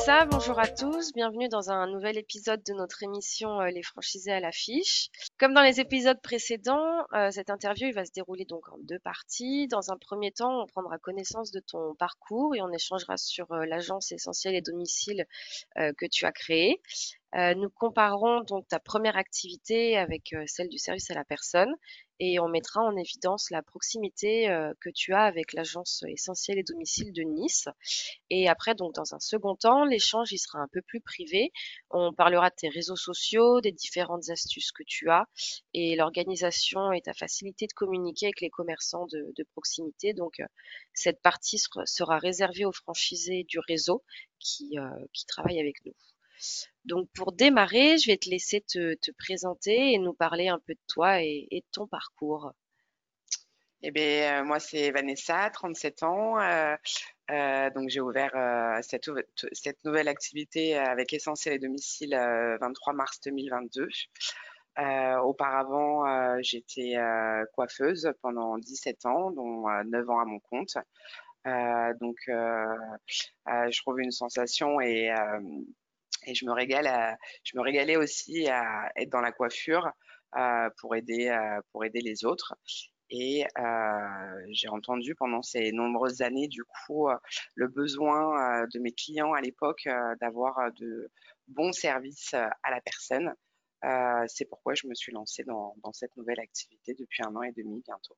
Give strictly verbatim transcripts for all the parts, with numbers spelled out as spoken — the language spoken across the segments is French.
Vanessa, bonjour à tous, bienvenue dans un nouvel épisode de notre émission euh, Les franchisés à l'affiche. Comme dans les épisodes précédents, euh, cette interview il va se dérouler donc en deux parties. Dans un premier temps, on prendra connaissance de ton parcours et on échangera sur euh, l'agence Essentiel et Domicile euh, que tu as créée. Euh, nous comparerons donc ta première activité avec euh, celle du service à la personne et on mettra en évidence la proximité euh, que tu as avec l'agence Essentiel et Domicile de Nice. Et après, donc, dans un second temps, l'échange, il sera un peu plus privé. On parlera de tes réseaux sociaux, des différentes astuces que tu as et l'organisation et ta facilité de communiquer avec les commerçants de, de proximité. Donc, euh, cette partie sera sera réservée aux franchisés du réseau qui, euh, qui travaillent avec nous. Donc, pour démarrer, je vais te laisser te, te présenter et nous parler un peu de toi et, et de ton parcours. Eh bien, euh, moi, c'est Vanessa, trente-sept ans. Euh, euh, donc, j'ai ouvert euh, cette, ouve- t- cette nouvelle activité avec Essentiel et Domicile euh, vingt-trois mars deux mille vingt-deux. Euh, auparavant, euh, j'étais euh, coiffeuse pendant dix-sept ans, dont euh, neuf ans à mon compte. Euh, donc, euh, euh, je trouve une sensation et, euh, et je me régale à- je me régalais aussi à être dans la coiffure euh, pour aider, euh, pour aider les autres. Et euh, j'ai entendu pendant ces nombreuses années, du coup, euh, le besoin euh, de mes clients à l'époque euh, d'avoir euh, de bons services euh, à la personne. Euh, c'est pourquoi je me suis lancée dans, dans cette nouvelle activité depuis un an et demi bientôt.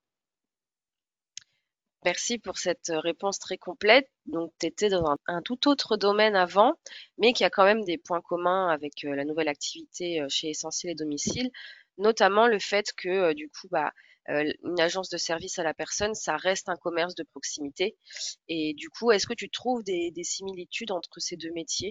Merci pour cette réponse très complète. Donc, tu étais dans un, un tout autre domaine avant, mais qui a quand même des points communs avec euh, la nouvelle activité euh, chez Essentiel et Domicile, notamment le fait que, euh, du coup, bah, euh, une agence de service à la personne, ça reste un commerce de proximité. Et du coup, est-ce que tu trouves des, des similitudes entre ces deux métiers?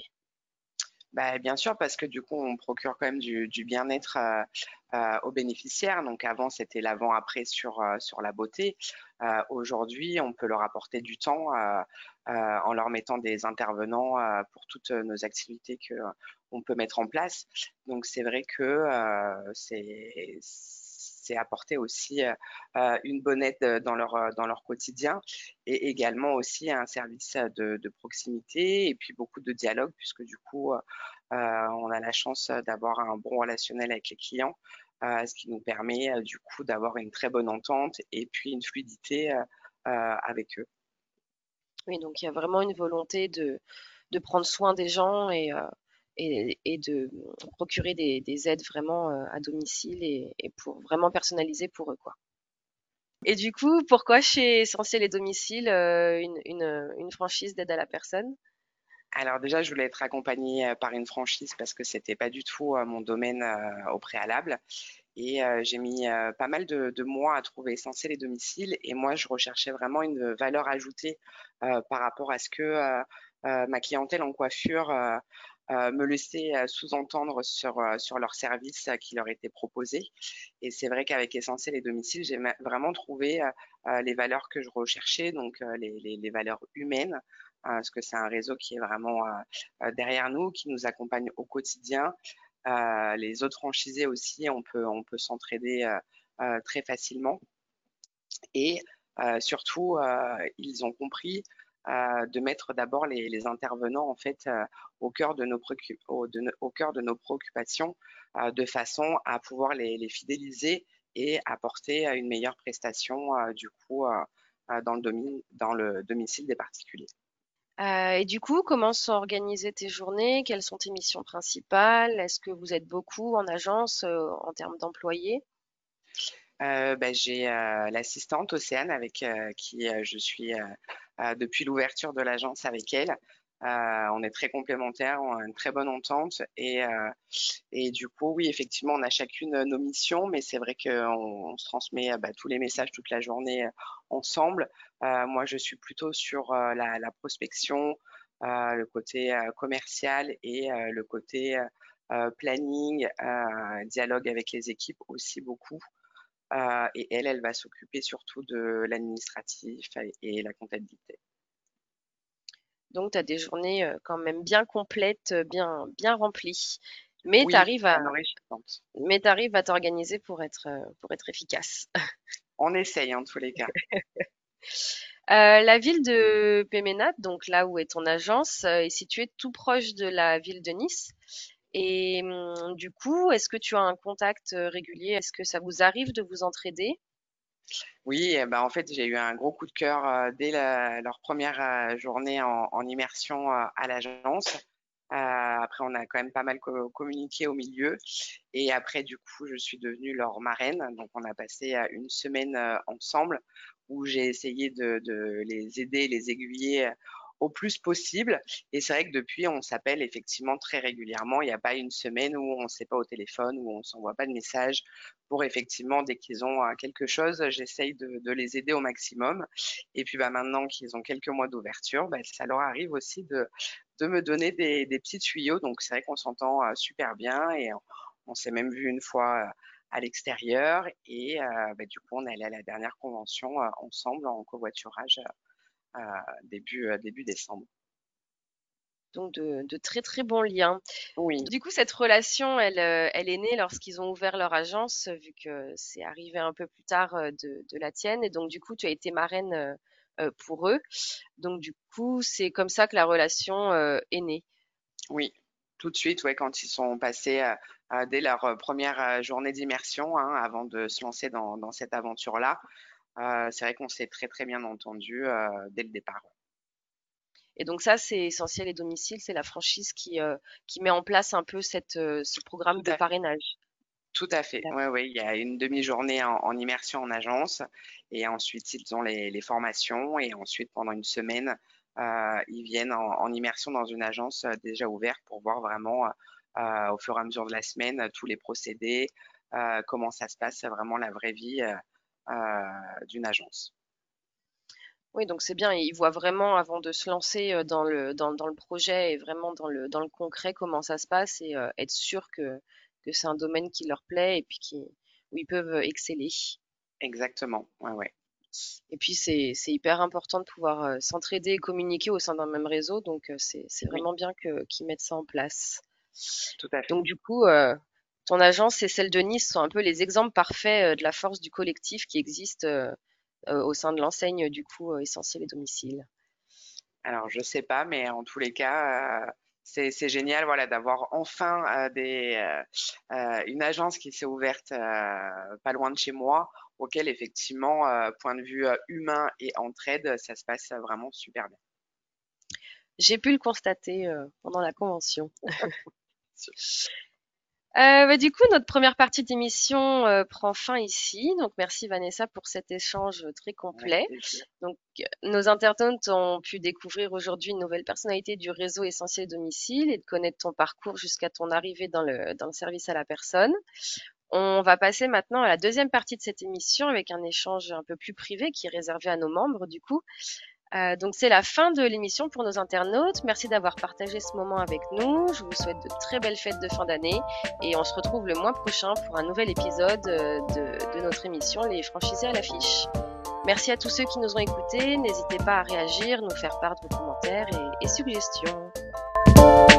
Bah, bien sûr, parce que du coup, on procure quand même du, du bien-être euh, euh, aux bénéficiaires. Donc avant, c'était l'avant-après sur, euh, sur la beauté. Euh, aujourd'hui, on peut leur apporter du temps euh, euh, en leur mettant des intervenants euh, pour toutes nos activités que euh, on peut mettre en place. Donc c'est vrai que euh, c'est c'est apporter aussi euh, euh, une bonne aide dans leur, euh, dans leur quotidien et également aussi un service de, de proximité et puis beaucoup de dialogue puisque du coup, euh, euh, on a la chance d'avoir un bon relationnel avec les clients, euh, ce qui nous permet euh, du coup d'avoir une très bonne entente et puis une fluidité euh, euh, avec eux. Oui, donc il y a vraiment une volonté de, de prendre soin des gens et, euh, et, et de procurer des, des aides vraiment euh, à domicile et, et pour vraiment personnaliser pour eux, quoi. Et du coup, pourquoi chez Essentiel et Domicile, euh, une, une, une franchise d'aide à la personne? Alors déjà, je voulais être accompagnée euh, par une franchise parce que c'était pas du tout euh, mon domaine euh, au préalable. Et euh, j'ai mis euh, pas mal de, de mois à trouver Essentiel et Domicile. Et moi, je recherchais vraiment une valeur ajoutée euh, par rapport à ce que euh, euh, ma clientèle en coiffure euh, euh, me laissait euh, sous-entendre sur, euh, sur leurs services euh, qui leur étaient proposés. Et c'est vrai qu'avec Essentiel et Domicile, j'ai ma- vraiment trouvé euh, euh, les valeurs que je recherchais, donc euh, les, les, les valeurs humaines, euh, parce que c'est un réseau qui est vraiment euh, euh, derrière nous, qui nous accompagne au quotidien. Euh, les autres franchisés aussi, on peut, on peut s'entraider euh, euh, très facilement. Et euh, surtout, euh, ils ont compris euh, de mettre d'abord les, les intervenants en fait euh, au cœur de nos, préoccup- au, de no- au cœur de nos préoccupations, euh, de façon à pouvoir les, les fidéliser et apporter euh, une meilleure prestation euh, du coup euh, euh, dans le, domi- dans le domicile des particuliers. Euh, et du coup, comment sont organisées tes journées? Quelles sont tes missions principales? Est-ce que vous êtes beaucoup en agence euh, en termes d'employés? Euh, ben, j'ai euh, l'assistante Océane avec euh, qui euh, je suis euh, euh, depuis l'ouverture de l'agence avec elle. Euh, on est très complémentaires, on a une très bonne entente et, euh, et du coup, oui, effectivement, on a chacune nos missions, mais c'est vrai qu'on on se transmet euh, bah, tous les messages toute la journée euh, ensemble. Euh, moi, je suis plutôt sur euh, la, la prospection, euh, le côté euh, commercial et euh, le côté euh, euh, planning, euh, dialogue avec les équipes aussi beaucoup. Euh, et elle, elle va s'occuper surtout de l'administratif et la comptabilité. Donc, tu as des journées euh, quand même bien complètes, euh, bien, bien remplies. Mais tu Oui, arrives à, bien enrichissante. mais tu arrives à t'organiser pour être, euh, pour être efficace. On essaye en tous les cas. Euh, la ville de Péménat, donc là où est ton agence, euh, est située tout proche de la ville de Nice. Et hum, du coup, est-ce que tu as un contact euh, régulier? Est-ce que ça vous arrive de vous entraider? Oui, eh ben, en fait, j'ai eu un gros coup de cœur euh, dès la- leur première euh, journée en, en immersion euh, à l'agence. Euh, après, on a quand même pas mal co- communiqué au milieu. Et après, du coup, je suis devenue leur marraine. Donc, on a passé euh, une semaine euh, ensemble où j'ai essayé de, de les aider, les aiguiller euh, au plus possible. Et c'est vrai que depuis, on s'appelle effectivement très régulièrement. Il n'y a pas une semaine où on ne s'est pas au téléphone, où on ne s'envoie pas de message pour effectivement, dès qu'ils ont euh, quelque chose, j'essaye de, de les aider au maximum. Et puis, bah, maintenant qu'ils ont quelques mois d'ouverture, bah, ça leur arrive aussi de, de me donner des, des petits tuyaux. Donc, c'est vrai qu'on s'entend euh, super bien et on, on s'est même vu une fois euh, à l'extérieur. Et euh, bah, du coup, on est allé à la dernière convention euh, ensemble en covoiturage euh, début, euh, début décembre. Donc de, de très très bons liens. Oui, Du coup, cette relation, elle, euh, elle est née lorsqu'ils ont ouvert leur agence, euh, vu que c'est arrivé un peu plus tard euh, de, de la tienne. Et donc, du coup, tu as été marraine euh, euh, pour eux. Donc, du coup, c'est comme ça que la relation euh, est née. oui. Tout de suite, ouais, quand ils sont passés euh, euh, dès leur euh, première euh, journée d'immersion, hein, avant de se lancer dans, dans cette aventure-là. Euh, c'est vrai qu'on s'est très très bien entendu euh, dès le départ. Et donc ça, c'est Essentiel et Domicile, c'est la franchise qui, euh, qui met en place un peu cette, euh, ce programme Tout de à fait. parrainage. Tout à fait. Oui, D'accord. oui. Il y a une demi-journée en, en immersion en agence et ensuite ils ont les, les formations et ensuite pendant une semaine, euh, ils viennent en, en immersion dans une agence euh, déjà ouverte pour voir vraiment euh, au fur et à mesure de la semaine euh, tous les procédés, euh, comment ça se passe, vraiment la vraie vie euh, euh, d'une agence. Oui, donc c'est bien. Ils voient vraiment avant de se lancer euh, dans le, dans, dans le projet et vraiment dans le, dans le concret comment ça se passe et euh, être sûr que, que c'est un domaine qui leur plaît et puis qui, où ils peuvent euh, exceller. Exactement. Ouais, ouais. Et puis c'est, c'est hyper important de pouvoir euh, s'entraider et communiquer au sein d'un même réseau. Donc euh, c'est, c'est Oui, vraiment bien que, qu'ils mettent ça en place. tout à fait. Donc du coup, euh, ton agence et celle de Nice sont un peu les exemples parfaits euh, de la force du collectif qui existe euh, euh, au sein de l'enseigne du coup euh, Essentiel et Domicile. Alors, je sais pas, mais en tous les cas, euh, c'est c'est génial, voilà, d'avoir enfin euh, des, euh, euh, une agence qui s'est ouverte euh, pas loin de chez moi, auquel effectivement, euh, point de vue euh, humain et entraide, ça se passe vraiment super bien. J'ai pu le constater euh, pendant la convention. Euh, bah, du coup, notre première partie d'émission euh, prend fin ici. Donc, merci Vanessa pour cet échange très Avec complet. plaisir. Donc, euh, nos internautes ont pu découvrir aujourd'hui une nouvelle personnalité du réseau Essentiel Domicile et de connaître ton parcours jusqu'à ton arrivée dans le, dans le service à la personne. On va passer maintenant à la deuxième partie de cette émission avec un échange un peu plus privé qui est réservé à nos membres, du coup. Euh, donc c'est la fin de l'émission pour nos internautes. Merci d'avoir partagé ce moment avec nous. Je vous souhaite de très belles fêtes de fin d'année et on se retrouve le mois prochain pour un nouvel épisode euh, de, de notre émission Les franchisés à l'affiche. Merci à tous ceux qui nous ont écoutés. N'hésitez pas à réagir, nous faire part de vos commentaires et, et suggestions.